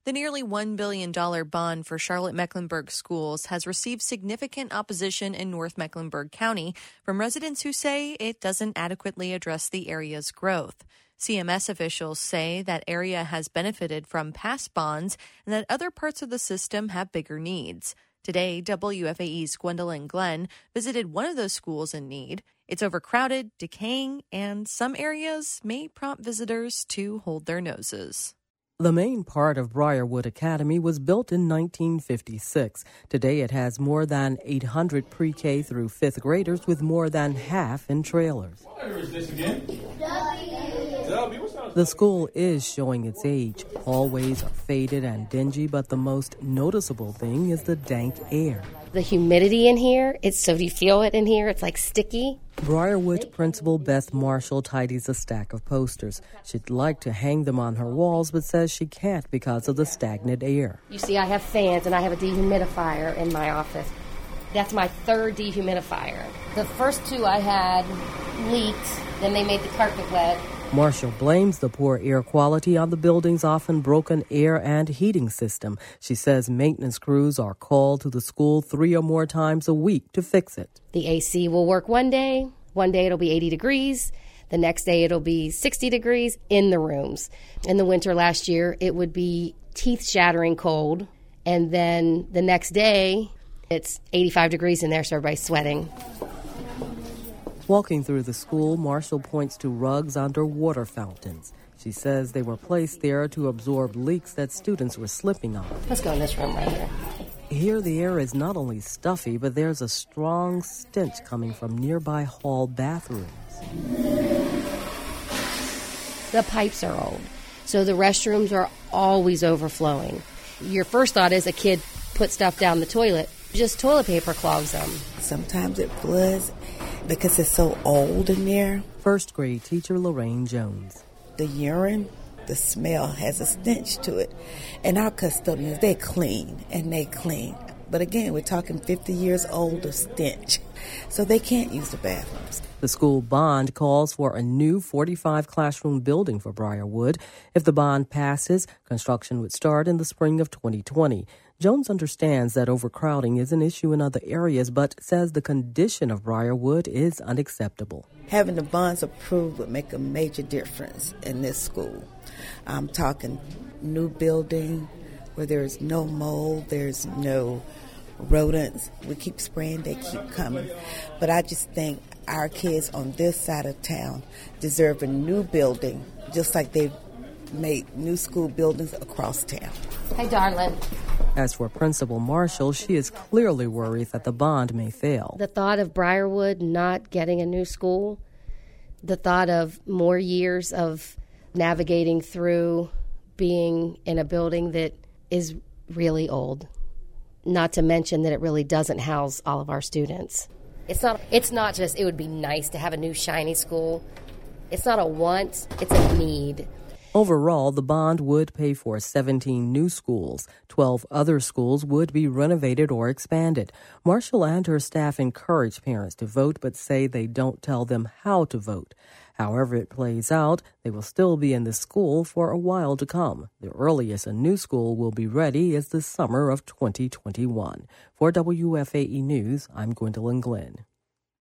The nearly $1 billion bond for Charlotte-Mecklenburg schools has received significant opposition in North Mecklenburg County from residents who say it doesn't adequately address the area's growth. CMS officials say that area has benefited from past bonds and that other parts of the system have bigger needs. Today, WFAE's Gwendolyn Glenn visited one of those schools in need. It's overcrowded, decaying, and some areas may prompt visitors to hold their noses. The main part of Briarwood Academy was built in 1956. Today it has more than 800 pre-K through 5th graders with more than half in trailers. Where is this again? The school is showing its age. Hallways are faded and dingy, but the most noticeable thing is the dank air. The humidity in here, do you feel it in here? It's like sticky. Briarwood Principal Beth Marshall tidies a stack of posters. She'd like to hang them on her walls, but says she can't because of the stagnant air. You see, I have fans and I have a dehumidifier in my office. That's my third dehumidifier. The first two I had leaked, then they made the carpet wet. Marshall blames the poor air quality on the building's often broken air and heating system. She says maintenance crews are called to the school 3 or more times a week to fix it. The AC will work one day it'll be 80 degrees, the next day it'll be 60 degrees in the rooms. In the winter last year, it would be teeth-shattering cold, and then the next day, it's 85 degrees in there, so everybody's sweating. Walking through the school, Marshall points to rugs under water fountains. She says they were placed there to absorb leaks that students were slipping on. Let's go in this room right here. Here, the air is not only stuffy, but there's a strong stench coming from nearby hall bathrooms. The pipes are old, so the restrooms are always overflowing. Your first thought is a kid put stuff down the toilet. Just toilet paper clogs them. Sometimes it floods because it's so old in there. First grade teacher Lorraine Jones. The urine, the smell has a stench to it. And our custodians, they clean. But again, we're talking 50 years old of stench. So they can't use the bathrooms. The school bond calls for a new 45-classroom building for Briarwood. If the bond passes, construction would start in the spring of 2020. Jones understands that overcrowding is an issue in other areas, but says the condition of Briarwood is unacceptable. Having the bonds approved would make a major difference in this school. I'm talking new building where there's no mold, there's no rodents. We keep spraying, they keep coming. But I just think our kids on this side of town deserve a new building, just like they've made new school buildings across town. Hey, darling. As for Principal Marshall, she is clearly worried that the bond may fail. The thought of Briarwood not getting a new school, the thought of more years of navigating through being in a building that is really old, not to mention that it really doesn't house all of our students. It's not just, it would be nice to have a new shiny school. It's not a want, it's a need. Overall, the bond would pay for 17 new schools. 12 other schools would be renovated or expanded. Marshall and her staff encourage parents to vote, but say they don't tell them how to vote. However it plays out, they will still be in the school for a while to come. The earliest a new school will be ready is the summer of 2021. For WFAE News, I'm Gwendolyn Glenn.